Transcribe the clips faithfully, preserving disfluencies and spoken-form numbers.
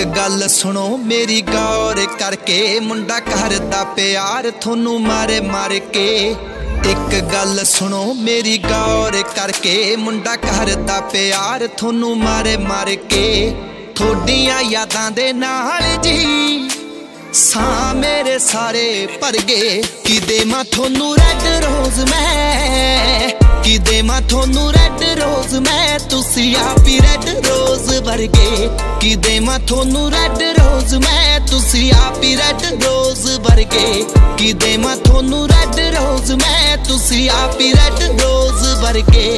गल सुनो मेरी गौर करके, मुंडा करदा प्यार थोनू मारे मार के। एक गल सुनो मेरी गौर करके, मुंडा करदा प्यार थोनू मारे मार के। थोड़ियां यादां दे नाल जी सा मेरे सारे भर गए। कि देवां थोनू रेड रोज मैं, कि देवां थोनू रेड रोज मैं, तुसी आप ही रेड रोज वर्गे। कि देवां थोनू रेड रोज मैं, तुसी आप ही रेड रोज वर्गे। कि देवां थोनू रेड रोज मैं, तुसी आप ही रेड रोज वर्गे।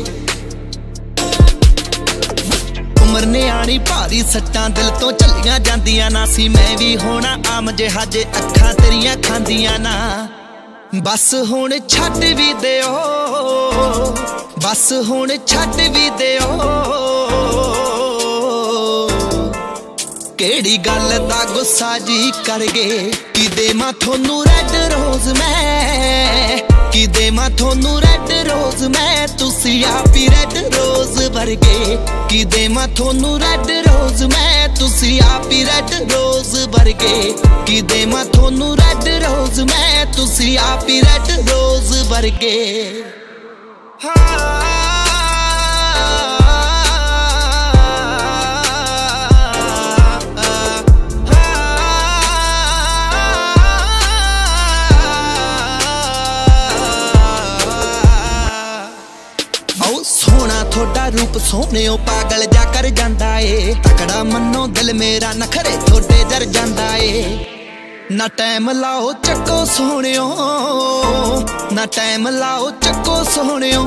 उमर ने आनी भारी सट्टां दिल तो चलियां जांदियां ना सी। मैं भी होना आम जिहा जे अखां तेरियां खांदियां ना। बस हुण छड्ड भी दिओ, बस हुण छड्ड भी दिओ। केड़ी गल दा गुस्सा जी कर गए। कि देवां थोनू रेड रोज मैं, कि देवां थोनू रेड रोज मैं, तुसी आप ही रेड रोज वर्गे। कि देवां थोनू रेड रोज मैं, तुसी आप ही रेड रोज वर्गे। कि देवां थोनू रेड रोज मैं, तुसी आप ही रेड रोज वर्गे। हाँ सोना थोड़ा रूप सोहणिओ पागल जा कर जांदा ए। तकड़ा मनो दिल मेरा नखरे थोड़े जर जांदा ए। ना टाइम लाओ चक्को सोहणिओ, ना टाइम लाओ चक्को सोहणिओ।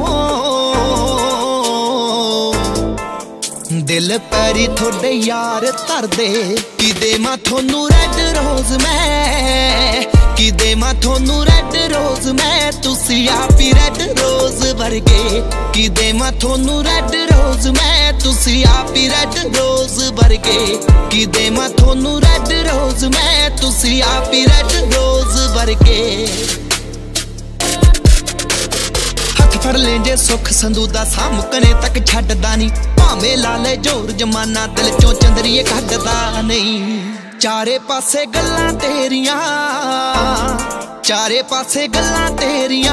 दिल पैरी थोड़े यार धर दे। कि देवां थोनू रेड रोज मैं, कि देवां थोनू रेड रोज मैं, तुसी आप ही रेड रोज वर्गे। कि देवां थोनू रेड रोज मैं, तुसी आप ही रेड रोज वर्गे। कि देवां थोनू रेड रोज मैं, तुसी आप ही रेड रोज वर्गे। हथ फड़ ले जे सुख संधू दा सा मुकने तक छड्डदा नहीं। भावें ला ले जोर जमाना दिल चों चंदरीए कढदा नहीं। चारे पासे गल्लां तेरियां, चारे पासे गल्लां तेरियां।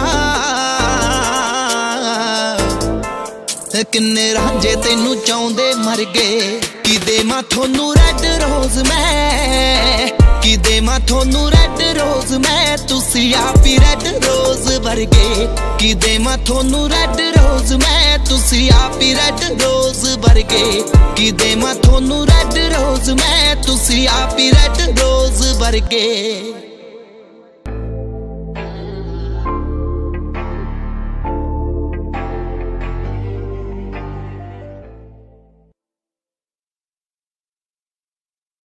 किन्ने रांझे तेनू चाहुंदे मर गए। कि देवां थोनू रेड रोज मैं, कि देवां थोनू रेड रोज मैं, तुसी आप ही रेड रोज वर्गे। कि देवां थोनू रेड रोज मैं, तुसी आप ही रेड रोज वर्गे। कि देवां थोनू रेड रोज मैं, तुसी आप ही रेड रोज वर्गे।